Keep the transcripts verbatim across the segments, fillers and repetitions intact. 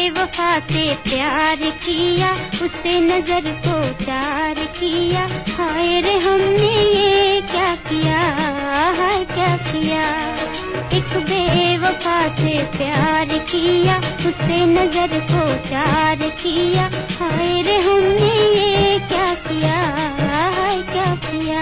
बेवफा से प्यार किया, उसे नजर को चार किया। हाय रे हमने ये क्या किया, हाय क्या किया। एक बेवफा से प्यार किया, उसे नजर को चार किया। हाय रे हमने ये क्या किया, हाय क्या किया।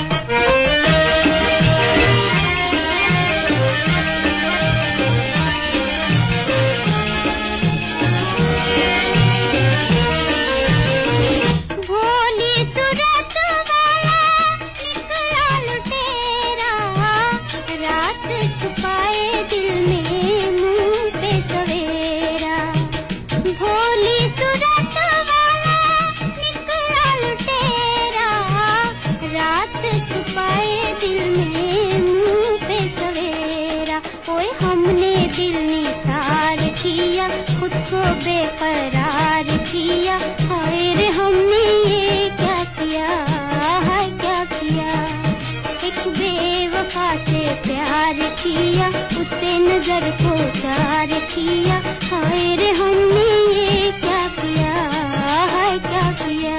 हमने दिल निसार किया, खुद को बेकरार किया। हाय रे हमने ये क्या किया, हाय क्या किया। एक बेवफा से प्यार किया, उसे नजर को चार किया। हाय रे हमने ये क्या किया, हाय क्या किया।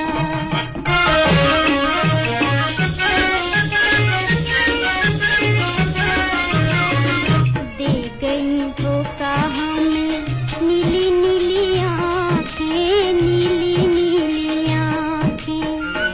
नीली नीली आँखें, नीली नीली आँखें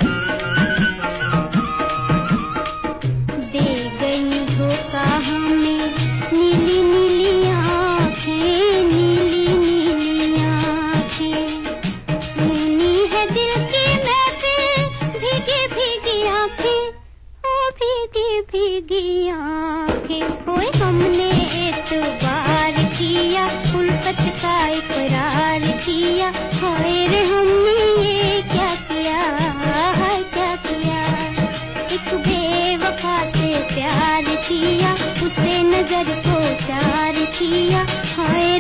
दे गई धोखा हमें। नीली नीली आँखें, नीली नीली आँखें सुनी है दिल की महफिल। भीगी भीगी आँखें, ओ भीगी भीगी आँखें। ओए हमने एतबार किया, उल्फत का इकरार किया। हाय रे हमने ये क्या किया, हाय क्या किया। एक बेवफा से प्यार किया, उसे नजर को चार किया। हाय